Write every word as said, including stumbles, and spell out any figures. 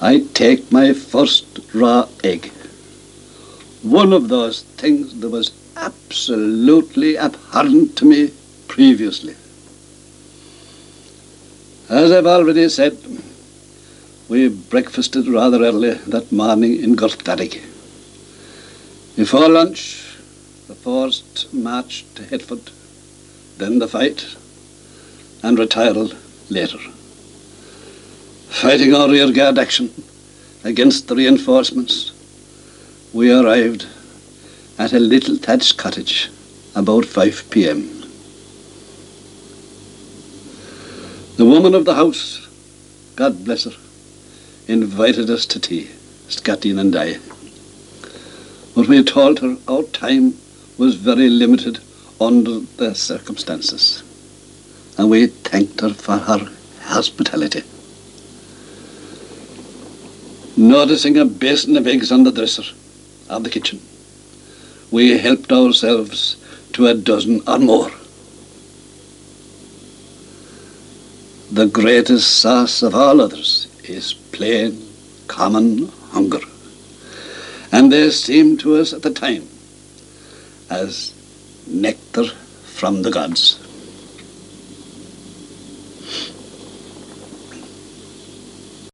I take my first raw egg. One of those things that was absolutely abhorrent to me previously. As I've already said, we breakfasted rather early that morning in Gurthdarig. Before lunch, the forced march to Hetford, then the fight, and retiral later. Fighting our rearguard action against the reinforcements, we arrived at a little thatched cottage about five p m The woman of the house, God bless her, invited us to tea, Scotty and I. But we told her our time was very limited under the circumstances, and we thanked her for her hospitality. Noticing a basin of eggs on the dresser of the kitchen, we helped ourselves to a dozen or more. The greatest sauce of all others is plain, common hunger. And they seemed to us at the time as nectar from the gods.